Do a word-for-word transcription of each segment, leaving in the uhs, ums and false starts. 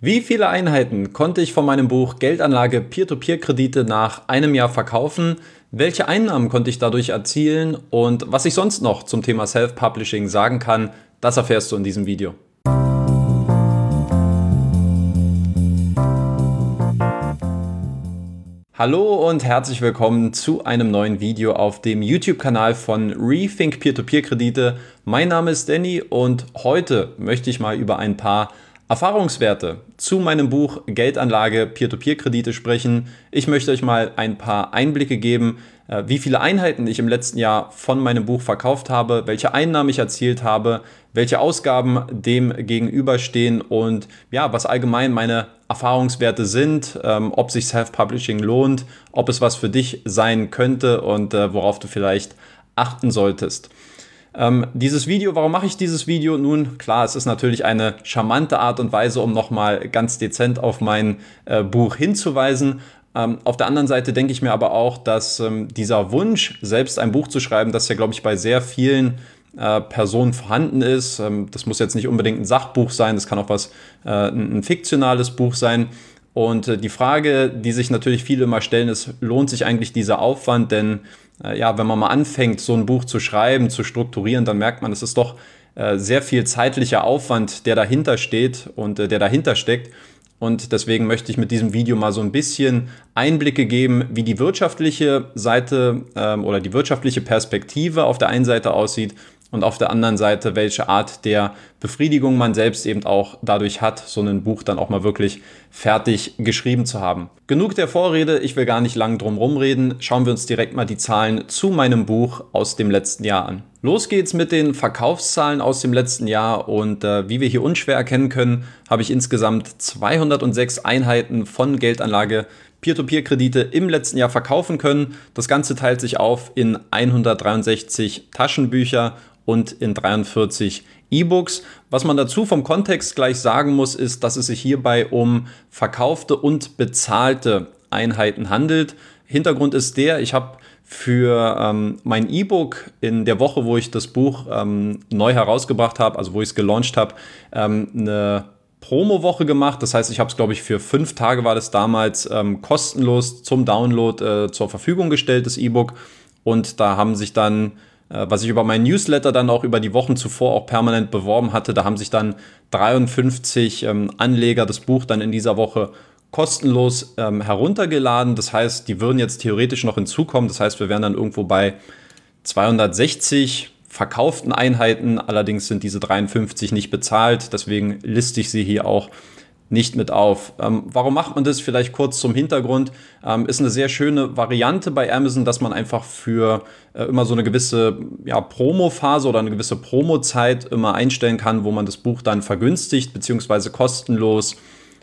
Wie viele Einheiten konnte ich von meinem Buch Geldanlage Peer-to-Peer-Kredite nach einem Jahr verkaufen? Welche Einnahmen konnte ich dadurch erzielen? Und was ich sonst noch zum Thema Self-Publishing sagen kann, das erfährst du in diesem Video. Hallo und herzlich willkommen zu einem neuen Video auf dem YouTube-Kanal von Rethink Peer-to-Peer-Kredite. Mein Name ist Danny und heute möchte ich mal über ein paar Erfahrungswerte zu meinem Buch Geldanlage Peer-to-Peer-Kredite sprechen. Ich möchte euch mal ein paar Einblicke geben, wie viele Einheiten ich im letzten Jahr von meinem Buch verkauft habe, welche Einnahmen ich erzielt habe, welche Ausgaben dem gegenüberstehen und ja, was allgemein meine Erfahrungswerte sind, ähm, ob sich Self-Publishing lohnt, ob es was für dich sein könnte und äh, worauf du vielleicht achten solltest. Ähm, dieses Video, warum mache ich dieses Video? Nun, klar, es ist natürlich eine charmante Art und Weise, um nochmal ganz dezent auf mein äh, Buch hinzuweisen. Ähm, auf der anderen Seite denke ich mir aber auch, dass ähm, dieser Wunsch, selbst ein Buch zu schreiben, das ja, glaube ich, bei sehr vielen äh, Personen vorhanden ist. Ähm, das muss jetzt nicht unbedingt ein Sachbuch sein, das kann auch was, äh, ein, ein fiktionales Buch sein. Und äh, die Frage, die sich natürlich viele immer stellen, ist, lohnt sich eigentlich dieser Aufwand? Denn äh, ja, wenn man mal anfängt, so ein Buch zu schreiben, zu strukturieren, dann merkt man, es ist doch äh, sehr viel zeitlicher Aufwand, der dahinter steht und äh, der dahinter steckt. Und deswegen möchte ich mit diesem Video mal so ein bisschen Einblicke geben, wie die wirtschaftliche Seite ähm, oder die wirtschaftliche Perspektive auf der einen Seite aussieht und auf der anderen Seite, welche Art der Befriedigung man selbst eben auch dadurch hat, so ein Buch dann auch mal wirklich fertig geschrieben zu haben. Genug der Vorrede, ich will gar nicht lang drum rumreden. Schauen wir uns direkt mal die Zahlen zu meinem Buch aus dem letzten Jahr an. Los geht's mit den Verkaufszahlen aus dem letzten Jahr und äh, wie wir hier unschwer erkennen können, habe ich insgesamt zweihundertsechs Einheiten von Geldanlage Peer-to-Peer-Kredite im letzten Jahr verkaufen können. Das Ganze teilt sich auf in hundertdreiundsechzig Taschenbücher und in dreiundvierzig E-Books. Was man dazu vom Kontext gleich sagen muss, ist, dass es sich hierbei um verkaufte und bezahlte Einheiten handelt. Hintergrund ist der, ich habe für ähm, mein E-Book in der Woche, wo ich das Buch ähm, neu herausgebracht habe, also wo ich es gelauncht habe, ähm, eine Promo-Woche gemacht. Das heißt, ich habe es, glaube ich, für fünf Tage war das damals ähm, kostenlos zum Download äh, zur Verfügung gestellt, das E-Book. Und da haben sich dann, äh, was ich über meinen Newsletter dann auch über die Wochen zuvor auch permanent beworben hatte, da haben sich dann dreiundfünfzig ähm, Anleger das Buch dann in dieser Woche kostenlos ähm, heruntergeladen. Das heißt, die würden jetzt theoretisch noch hinzukommen. Das heißt, wir wären dann irgendwo bei zweihundertsechzig verkauften Einheiten. Allerdings sind diese dreiundfünfzig nicht bezahlt. Deswegen liste ich sie hier auch nicht mit auf. Ähm, warum macht man das? Vielleicht kurz zum Hintergrund. Ähm, ist eine sehr schöne Variante bei Amazon, dass man einfach für äh, immer so eine gewisse ja, Promo-Phase oder eine gewisse Promo-Zeit immer einstellen kann, wo man das Buch dann vergünstigt bzw. kostenlos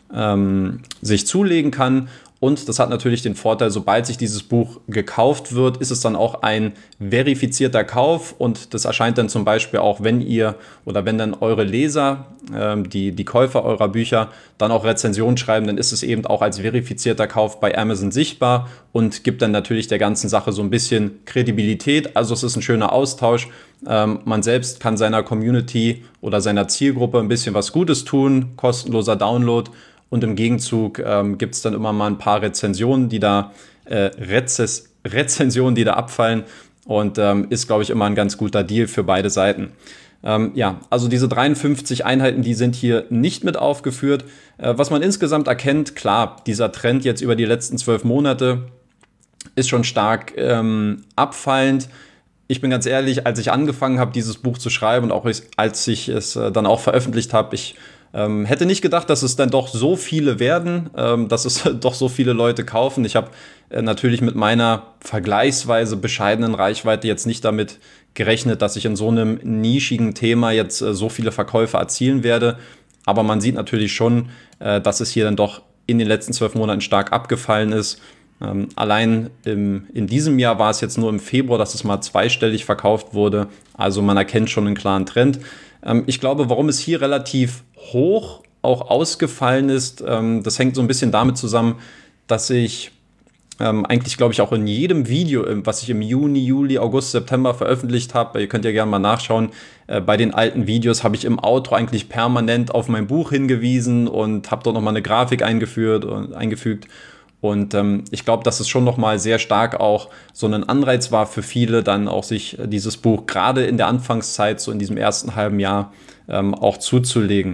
ähm, sich zulegen kann. Und das hat natürlich den Vorteil, sobald sich dieses Buch gekauft wird, ist es dann auch ein verifizierter Kauf und das erscheint dann zum Beispiel auch, wenn ihr oder wenn dann eure Leser, ähm, die, die Käufer eurer Bücher, dann auch Rezensionen schreiben, dann ist es eben auch als verifizierter Kauf bei Amazon sichtbar und gibt dann natürlich der ganzen Sache so ein bisschen Kredibilität. Also es ist ein schöner Austausch. Ähm, man selbst kann seiner Community oder seiner Zielgruppe ein bisschen was Gutes tun, kostenloser Download. Und im Gegenzug ähm, gibt es dann immer mal ein paar Rezensionen, die da äh, Rezes- Rezensionen, die da abfallen. Und ähm, ist, glaube ich, immer ein ganz guter Deal für beide Seiten. Ähm, ja, also diese dreiundfünfzig Einheiten, die sind hier nicht mit aufgeführt. Äh, was man insgesamt erkennt, klar, dieser Trend jetzt über die letzten zwölf Monate ist schon stark ähm, abfallend. Ich bin ganz ehrlich, als ich angefangen habe, dieses Buch zu schreiben und auch als ich es äh, dann auch veröffentlicht habe, ich Ähm, hätte nicht gedacht, dass es dann doch so viele werden, ähm, dass es doch so viele Leute kaufen. Ich habe äh, natürlich mit meiner vergleichsweise bescheidenen Reichweite jetzt nicht damit gerechnet, dass ich in so einem nischigen Thema jetzt äh, so viele Verkäufe erzielen werde. Aber man sieht natürlich schon, äh, dass es hier dann doch in den letzten zwölf Monaten stark abgefallen ist. Ähm, allein im, in diesem Jahr war es jetzt nur im Februar, dass es mal zweistellig verkauft wurde. Also man erkennt schon einen klaren Trend. Ähm, ich glaube, warum es hier relativ hoch auch ausgefallen ist, ähm, das hängt so ein bisschen damit zusammen, dass ich Ähm, eigentlich, glaube ich, auch in jedem Video, was ich im Juni, Juli, August, September veröffentlicht habe, ihr könnt ja gerne mal nachschauen, äh, bei den alten Videos habe ich im Outro eigentlich permanent auf mein Buch hingewiesen und habe dort nochmal eine Grafik eingeführt und eingefügt. Und ähm, ich glaube, dass es schon nochmal sehr stark auch so ein Anreiz war für viele, dann auch sich dieses Buch gerade in der Anfangszeit, so in diesem ersten halben Jahr, ähm, auch zuzulegen.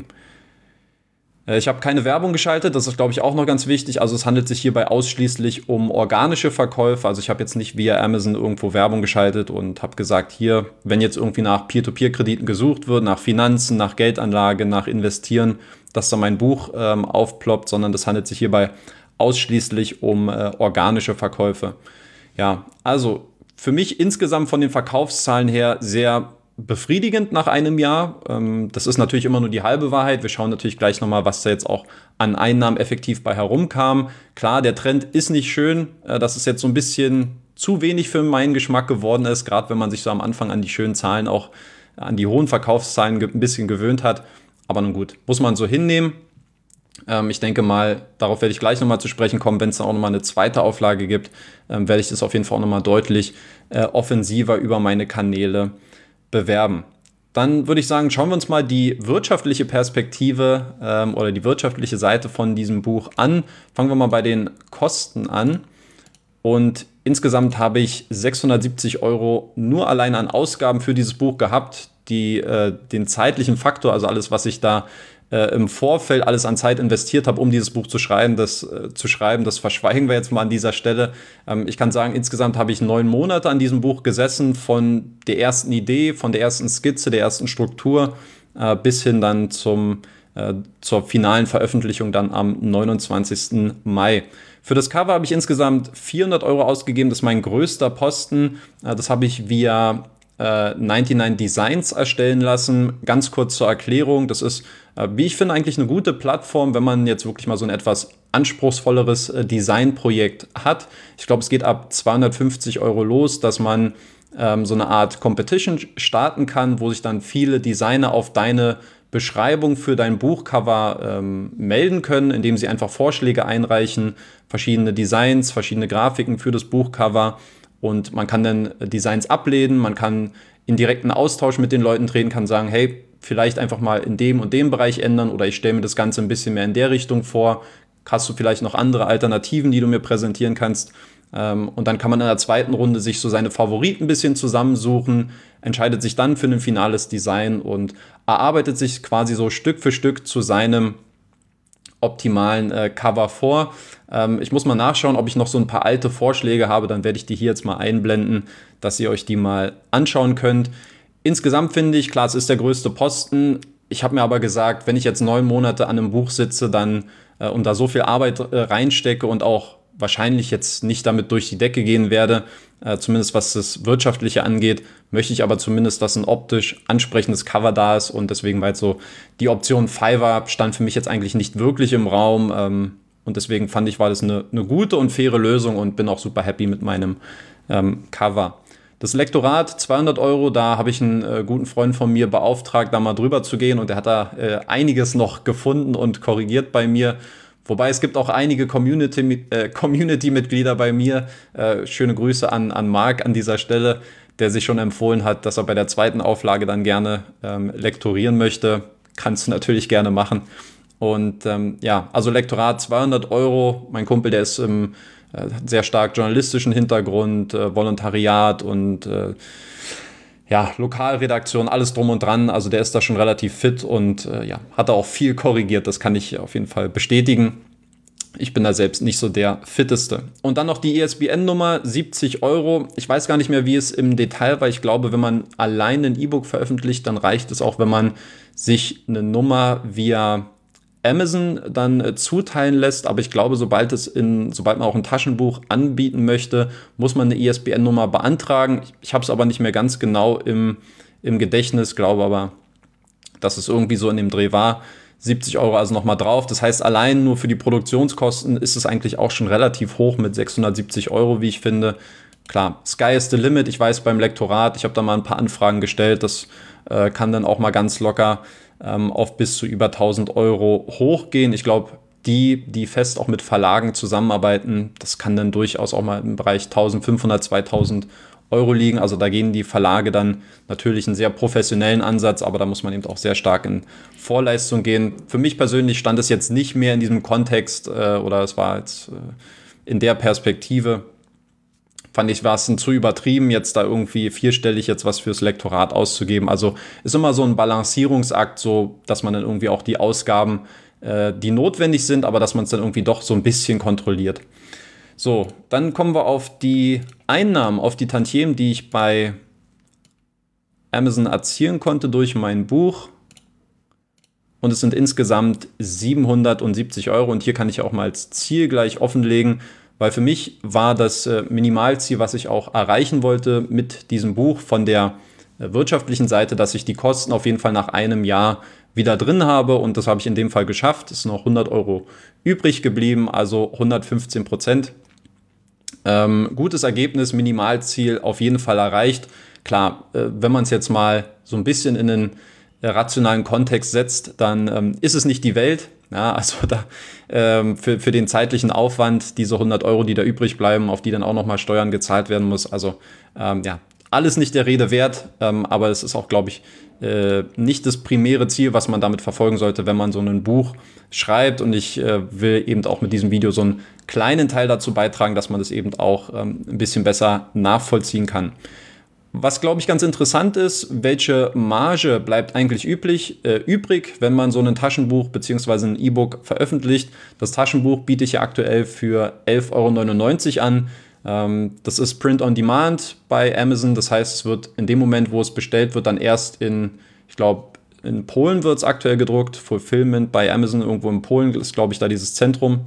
Ich habe keine Werbung geschaltet, das ist, glaube ich, auch noch ganz wichtig. Also es handelt sich hierbei ausschließlich um organische Verkäufe. Also ich habe jetzt nicht via Amazon irgendwo Werbung geschaltet und habe gesagt, hier, wenn jetzt irgendwie nach Peer-to-Peer-Krediten gesucht wird, nach Finanzen, nach Geldanlage, nach Investieren, dass da mein Buch ähm, aufploppt, sondern das handelt sich hierbei ausschließlich um äh, organische Verkäufe. Ja, also für mich insgesamt von den Verkaufszahlen her sehr befriedigend nach einem Jahr. Das ist natürlich immer nur die halbe Wahrheit. Wir schauen natürlich gleich nochmal, was da jetzt auch an Einnahmen effektiv bei herumkam. Klar, der Trend ist nicht schön, dass es jetzt so ein bisschen zu wenig für meinen Geschmack geworden ist, gerade wenn man sich so am Anfang an die schönen Zahlen, auch an die hohen Verkaufszahlen ein bisschen gewöhnt hat. Aber nun gut, muss man so hinnehmen. Ich denke mal, darauf werde ich gleich nochmal zu sprechen kommen, wenn es dann auch nochmal eine zweite Auflage gibt, werde ich das auf jeden Fall auch nochmal deutlich offensiver über meine Kanäle bewerben. Dann würde ich sagen, schauen wir uns mal die wirtschaftliche Perspektive ähm, oder die wirtschaftliche Seite von diesem Buch an. Fangen wir mal bei den Kosten an. Und insgesamt habe ich sechshundertsiebzig Euro nur allein an Ausgaben für dieses Buch gehabt, die äh, den zeitlichen Faktor, also alles, was ich da äh, im Vorfeld alles an Zeit investiert habe, um dieses Buch zu schreiben, das äh, zu schreiben, das verschweigen wir jetzt mal an dieser Stelle. Ähm, ich kann sagen, insgesamt habe ich neun Monate an diesem Buch gesessen, von der ersten Idee, von der ersten Skizze, der ersten Struktur, äh, bis hin dann zum, äh, zur finalen Veröffentlichung dann am neunundzwanzigsten Mai. Für das Cover habe ich insgesamt vierhundert Euro ausgegeben, das ist mein größter Posten. Äh, das habe ich via neunundneunzig Designs erstellen lassen. Ganz kurz zur Erklärung, das ist, wie ich finde, eigentlich eine gute Plattform, wenn man jetzt wirklich mal so ein etwas anspruchsvolleres Designprojekt hat. Ich glaube, es geht ab zweihundertfünfzig Euro los, dass man ähm, so eine Art Competition starten kann, wo sich dann viele Designer auf deine Beschreibung für dein Buchcover ähm, melden können, indem sie einfach Vorschläge einreichen, verschiedene Designs, verschiedene Grafiken für das Buchcover. Und man kann dann Designs ablehnen, man kann in direkten Austausch mit den Leuten treten, kann sagen, hey, vielleicht einfach mal in dem und dem Bereich ändern oder ich stelle mir das Ganze ein bisschen mehr in der Richtung vor. Hast du vielleicht noch andere Alternativen, die du mir präsentieren kannst? Und dann kann man in der zweiten Runde sich so seine Favoriten ein bisschen zusammensuchen, entscheidet sich dann für ein finales Design und erarbeitet sich quasi so Stück für Stück zu seinem optimalen äh, Cover vor. Ähm, ich muss mal nachschauen, ob ich noch so ein paar alte Vorschläge habe, dann werde ich die hier jetzt mal einblenden, dass ihr euch die mal anschauen könnt. Insgesamt finde ich, klar, es ist der größte Posten. Ich habe mir aber gesagt, wenn ich jetzt neun Monate an einem Buch sitze dann äh, und da so viel Arbeit äh, reinstecke und auch wahrscheinlich jetzt nicht damit durch die Decke gehen werde, äh, zumindest was das Wirtschaftliche angeht, möchte ich aber zumindest, dass ein optisch ansprechendes Cover da ist und deswegen war jetzt so die Option Fiverr stand für mich jetzt eigentlich nicht wirklich im Raum ähm, und deswegen fand ich, war das eine, eine gute und faire Lösung und bin auch super happy mit meinem ähm, Cover. Das Lektorat, zweihundert Euro, da habe ich einen äh, guten Freund von mir beauftragt, da mal drüber zu gehen und der hat da äh, einiges noch gefunden und korrigiert bei mir. Wobei es gibt auch einige Community, äh, Community-Mitglieder bei mir. Äh, schöne Grüße an, an Marc an dieser Stelle, der sich schon empfohlen hat, dass er bei der zweiten Auflage dann gerne ähm, lektorieren möchte. Kannst du natürlich gerne machen. Und ähm, ja, also Lektorat zweihundert Euro. Mein Kumpel, der ist im äh, sehr stark journalistischen Hintergrund, äh, Volontariat und äh, ja, Lokalredaktion, alles drum und dran. Also der ist da schon relativ fit und äh, ja, hat da auch viel korrigiert. Das kann ich auf jeden Fall bestätigen. Ich bin da selbst nicht so der Fitteste. Und dann noch die I S B N-Nummer, siebzig Euro. Ich weiß gar nicht mehr, wie es im Detail war. Ich glaube, wenn man allein ein E-Book veröffentlicht, dann reicht es auch, wenn man sich eine Nummer via Amazon dann äh, zuteilen lässt, aber ich glaube, sobald es in, sobald man auch ein Taschenbuch anbieten möchte, muss man eine I S B N-Nummer beantragen. Ich, ich habe es aber nicht mehr ganz genau im, im Gedächtnis, glaube aber, dass es irgendwie so in dem Dreh war. siebzig Euro also nochmal drauf. Das heißt, allein nur für die Produktionskosten ist es eigentlich auch schon relativ hoch mit sechshundertsiebzig Euro, wie ich finde. Klar, Sky is the limit. Ich weiß beim Lektorat, ich habe da mal ein paar Anfragen gestellt, das äh, kann dann auch mal ganz locker ähm, auf bis zu über tausend Euro hochgehen. Ich glaube, die, die fest auch mit Verlagen zusammenarbeiten, das kann dann durchaus auch mal im Bereich eintausendfünfhundert, zweitausend Euro liegen. Also da gehen die Verlage dann natürlich einen sehr professionellen Ansatz, aber da muss man eben auch sehr stark in Vorleistung gehen. Für mich persönlich stand es jetzt nicht mehr in diesem Kontext äh, oder es war jetzt äh, in der Perspektive. Fand ich, war es zu übertrieben, jetzt da irgendwie vierstellig jetzt was fürs Lektorat auszugeben. Also ist immer so ein Balancierungsakt, so dass man dann irgendwie auch die Ausgaben, äh, die notwendig sind, aber dass man es dann irgendwie doch so ein bisschen kontrolliert. So, dann kommen wir auf die Einnahmen, auf die Tantiemen, die ich bei Amazon erzielen konnte durch mein Buch. Und es sind insgesamt siebenhundertsiebzig Euro. Und hier kann ich auch mal als Ziel gleich offenlegen, weil für mich war das äh, Minimalziel, was ich auch erreichen wollte mit diesem Buch von der äh, wirtschaftlichen Seite, dass ich die Kosten auf jeden Fall nach einem Jahr wieder drin habe. Und das habe ich in dem Fall geschafft. Es sind noch hundert Euro übrig geblieben, also hundertfünfzehn Prozent. Ähm, gutes Ergebnis, Minimalziel auf jeden Fall erreicht. Klar, äh, wenn man es jetzt mal so ein bisschen in einen äh, rationalen Kontext setzt, dann ähm, ist es nicht die Welt. Ja, also da, ähm, für, für den zeitlichen Aufwand, diese hundert Euro, die da übrig bleiben, auf die dann auch nochmal Steuern gezahlt werden muss. Also ähm, ja, alles nicht der Rede wert, ähm, aber es ist auch, glaube ich, äh, nicht das primäre Ziel, was man damit verfolgen sollte, wenn man so ein Buch schreibt. Und ich äh, will eben auch mit diesem Video so einen kleinen Teil dazu beitragen, dass man das eben auch ähm, ein bisschen besser nachvollziehen kann. Was, glaube ich, ganz interessant ist, welche Marge bleibt eigentlich üblich, äh, übrig, wenn man so ein Taschenbuch bzw. ein E-Book veröffentlicht. Das Taschenbuch biete ich ja aktuell für elf Euro neunundneunzig an. Ähm, das ist Print on Demand bei Amazon. Das heißt, es wird in dem Moment, wo es bestellt wird, dann erst in, ich glaube, in Polen wird es aktuell gedruckt. Fulfillment bei Amazon irgendwo in Polen ist, glaube ich, da dieses Zentrum.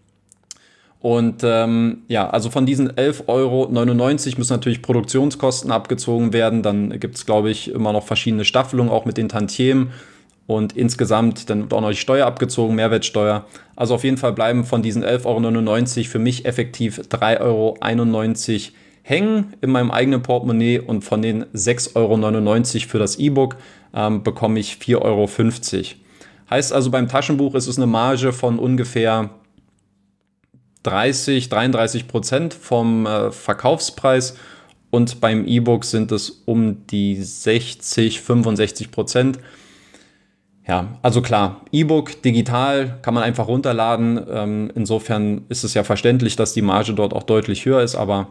Und ähm, ja, also von diesen elf Euro neunundneunzig müssen natürlich Produktionskosten abgezogen werden. Dann gibt es, glaube ich, immer noch verschiedene Staffelungen, auch mit den Tantiemen. Und insgesamt dann wird auch noch die Steuer abgezogen, Mehrwertsteuer. Also auf jeden Fall bleiben von diesen elf Euro neunundneunzig für mich effektiv drei Euro einundneunzig hängen in meinem eigenen Portemonnaie. Und von den sechs Euro neunundneunzig für das E-Book ähm, bekomme ich vier Euro fünfzig. Heißt also, beim Taschenbuch ist es eine Marge von ungefähr dreißig, dreiunddreißig Prozent vom äh, Verkaufspreis und beim E-Book sind es um die sechzig, fünfundsechzig Prozent. Ja, also klar, E-Book digital kann man einfach runterladen. Ähm, insofern ist es ja verständlich, dass die Marge dort auch deutlich höher ist, aber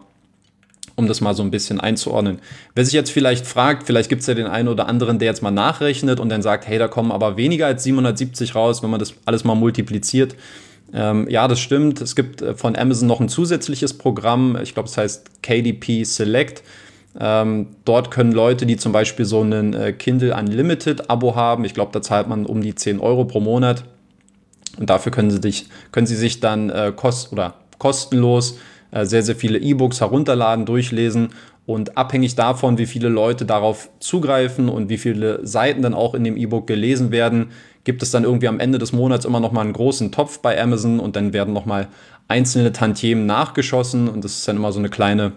um das mal so ein bisschen einzuordnen. Wer sich jetzt vielleicht fragt, vielleicht gibt es ja den einen oder anderen, der jetzt mal nachrechnet und dann sagt, hey, da kommen aber weniger als siebenhundertsiebzig raus, wenn man das alles mal multipliziert. Ähm, ja, das stimmt. Es gibt äh, von Amazon noch ein zusätzliches Programm. Ich glaube, es heißt K D P Select. Ähm, dort können Leute, die zum Beispiel so ein äh, Kindle Unlimited Abo haben, ich glaube, da zahlt man um die zehn Euro pro Monat. Und dafür können sie, dich, können sie sich dann äh, kost oder kostenlos äh, sehr, sehr viele E-Books herunterladen, durchlesen. Und abhängig davon, wie viele Leute darauf zugreifen und wie viele Seiten dann auch in dem E-Book gelesen werden, gibt es dann irgendwie am Ende des Monats immer noch mal einen großen Topf bei Amazon und dann werden noch mal einzelne Tantiemen nachgeschossen und das ist dann immer so eine kleine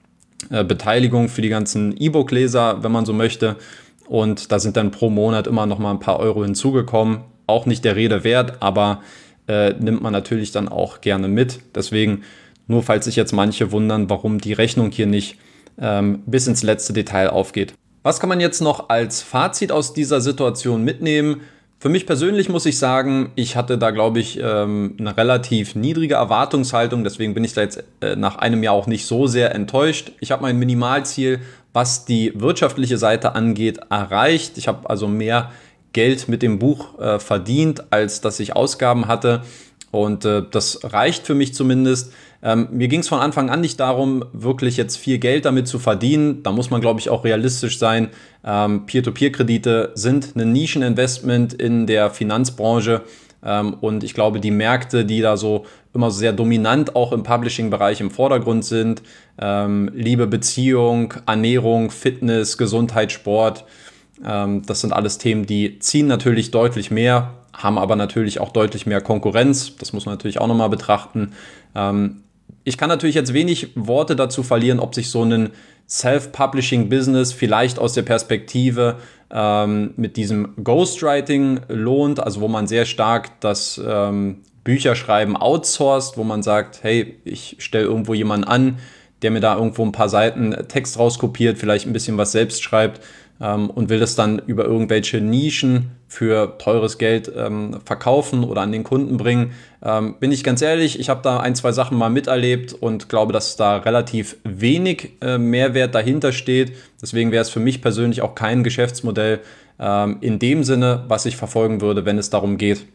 äh, Beteiligung für die ganzen E-Book-Leser, wenn man so möchte. Und da sind dann pro Monat immer noch mal ein paar Euro hinzugekommen. Auch nicht der Rede wert, aber äh, nimmt man natürlich dann auch gerne mit. Deswegen, nur falls sich jetzt manche wundern, warum die Rechnung hier nicht ähm, bis ins letzte Detail aufgeht. Was kann man jetzt noch als Fazit aus dieser Situation mitnehmen? Für mich persönlich muss ich sagen, ich hatte da, glaube ich, eine relativ niedrige Erwartungshaltung. Deswegen bin ich da jetzt nach einem Jahr auch nicht so sehr enttäuscht. Ich habe mein Minimalziel, was die wirtschaftliche Seite angeht, erreicht. Ich habe also mehr Geld mit dem Buch äh, verdient, als dass ich Ausgaben hatte. Und äh, das reicht für mich zumindest. Ähm, mir ging es von Anfang an nicht darum, wirklich jetzt viel Geld damit zu verdienen. Da muss man, glaube ich, auch realistisch sein. Ähm, Peer-to-Peer-Kredite sind ein Nischeninvestment in der Finanzbranche. Ähm, und ich glaube, die Märkte, die da so immer sehr dominant auch im Publishing-Bereich im Vordergrund sind, ähm, Liebe, Beziehung, Ernährung, Fitness, Gesundheit, Sport, ähm, das sind alles Themen, die ziehen natürlich deutlich mehr, haben aber natürlich auch deutlich mehr Konkurrenz. Das muss man natürlich auch nochmal betrachten. Ähm, ich kann natürlich jetzt wenig Worte dazu verlieren, ob sich so ein Self-Publishing-Business vielleicht aus der Perspektive ähm, mit diesem Ghostwriting lohnt, also wo man sehr stark das ähm, Bücherschreiben outsourced, wo man sagt, hey, ich stelle irgendwo jemanden an, der mir da irgendwo ein paar Seiten Text rauskopiert, vielleicht ein bisschen was selbst schreibt ähm, und will das dann über irgendwelche Nischen für teures Geld ähm, verkaufen oder an den Kunden bringen. Ähm, bin ich ganz ehrlich, ich habe da ein, zwei Sachen mal miterlebt und glaube, dass da relativ wenig äh, Mehrwert dahinter steht. Deswegen wäre es für mich persönlich auch kein Geschäftsmodell ähm, in dem Sinne, was ich verfolgen würde, wenn es darum geht,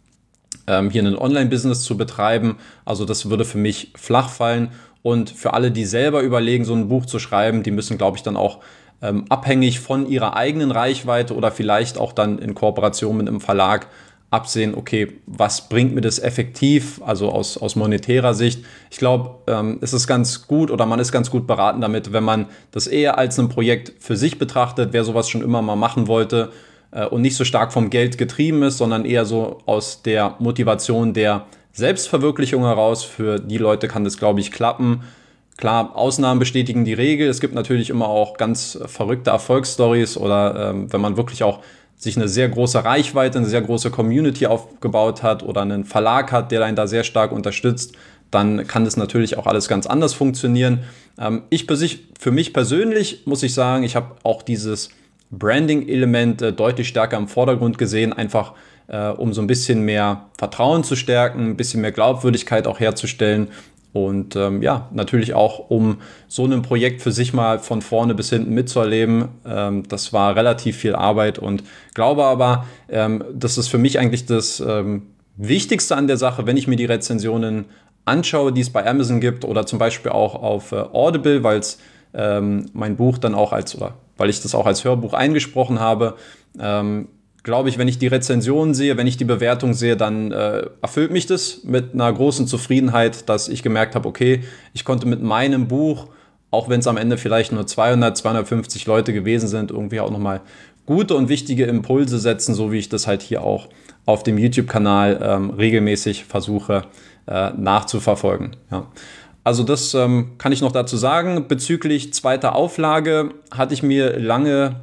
ähm, hier ein Online-Business zu betreiben. Also das würde für mich flach fallen. Und für alle, die selber überlegen, so ein Buch zu schreiben, die müssen, glaube ich, dann auch ähm, abhängig von ihrer eigenen Reichweite oder vielleicht auch dann in Kooperation mit einem Verlag absehen, okay, was bringt mir das effektiv, also aus, aus monetärer Sicht. Ich glaube, ähm, es ist ganz gut oder man ist ganz gut beraten damit, wenn man das eher als ein Projekt für sich betrachtet, wer sowas schon immer mal machen wollte äh, und nicht so stark vom Geld getrieben ist, sondern eher so aus der Motivation der Selbstverwirklichung heraus. Für die Leute kann das, glaube ich, klappen. Klar, Ausnahmen bestätigen die Regel. Es gibt natürlich immer auch ganz verrückte Erfolgsstories oder ähm, wenn man wirklich auch sich eine sehr große Reichweite, eine sehr große Community aufgebaut hat oder einen Verlag hat, der einen da sehr stark unterstützt, dann kann das natürlich auch alles ganz anders funktionieren. Ähm, ich für, sich, für mich persönlich muss ich sagen, ich habe auch dieses Branding-Element äh, deutlich stärker im Vordergrund gesehen, einfach äh, um so ein bisschen mehr Vertrauen zu stärken, ein bisschen mehr Glaubwürdigkeit auch herzustellen. Und ähm, ja, natürlich auch, um so ein Projekt für sich mal von vorne bis hinten mitzuerleben. Ähm, das war relativ viel Arbeit und glaube aber, ähm, das ist für mich eigentlich das ähm, Wichtigste an der Sache, wenn ich mir die Rezensionen anschaue, die es bei Amazon gibt oder zum Beispiel auch auf äh, Audible, weil es ähm, mein Buch dann auch als, oder weil ich das auch als Hörbuch eingesprochen habe, ähm, glaube ich, wenn ich die Rezensionen sehe, wenn ich die Bewertung sehe, dann äh, erfüllt mich das mit einer großen Zufriedenheit, dass ich gemerkt habe, okay, ich konnte mit meinem Buch, auch wenn es am Ende vielleicht nur zweihundert, zweihundertfünfzig Leute gewesen sind, irgendwie auch nochmal gute und wichtige Impulse setzen, so wie ich das halt hier auch auf dem YouTube-Kanal ähm, regelmäßig versuche äh, nachzuverfolgen. Ja. Also das ähm, kann ich noch dazu sagen. Bezüglich zweiter Auflage hatte ich mir lange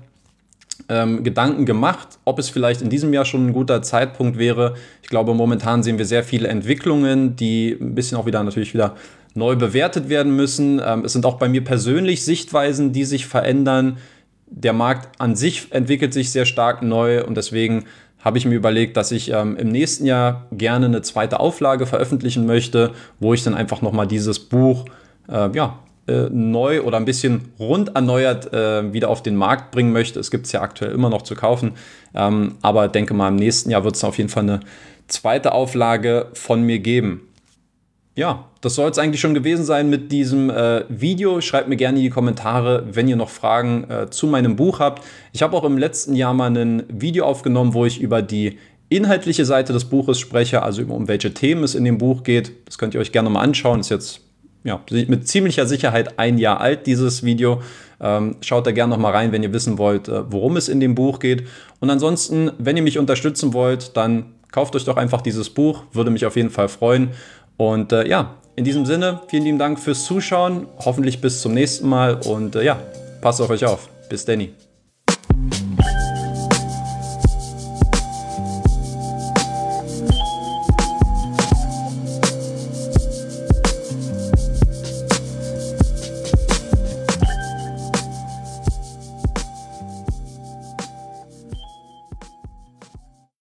Ähm, Gedanken gemacht, ob es vielleicht in diesem Jahr schon ein guter Zeitpunkt wäre. Ich glaube, momentan sehen wir sehr viele Entwicklungen, die ein bisschen auch wieder natürlich wieder neu bewertet werden müssen. Ähm, es sind auch bei mir persönlich Sichtweisen, die sich verändern. Der Markt an sich entwickelt sich sehr stark neu und deswegen habe ich mir überlegt, dass ich ähm, im nächsten Jahr gerne eine zweite Auflage veröffentlichen möchte, wo ich dann einfach nochmal dieses Buch äh, ja, äh, neu oder ein bisschen rund erneuert äh, wieder auf den Markt bringen möchte. Es gibt es ja aktuell immer noch zu kaufen, ähm, aber denke mal, im nächsten Jahr wird es auf jeden Fall eine zweite Auflage von mir geben. Ja, das soll es eigentlich schon gewesen sein mit diesem äh, Video. Schreibt mir gerne in die Kommentare, wenn ihr noch Fragen äh, zu meinem Buch habt. Ich habe auch im letzten Jahr mal ein Video aufgenommen, wo ich über die inhaltliche Seite des Buches spreche, also um welche Themen es in dem Buch geht. Das könnt ihr euch gerne mal anschauen. Ist jetzt ja, mit ziemlicher Sicherheit ein Jahr alt, dieses Video. Ähm, schaut da gerne noch mal rein, wenn ihr wissen wollt, äh, worum es in dem Buch geht. Und ansonsten, wenn ihr mich unterstützen wollt, dann kauft euch doch einfach dieses Buch. Würde mich auf jeden Fall freuen. Und äh, ja, in diesem Sinne, vielen lieben Dank fürs Zuschauen. Hoffentlich bis zum nächsten Mal. Und äh, ja, passt auf euch auf. Bis Danny.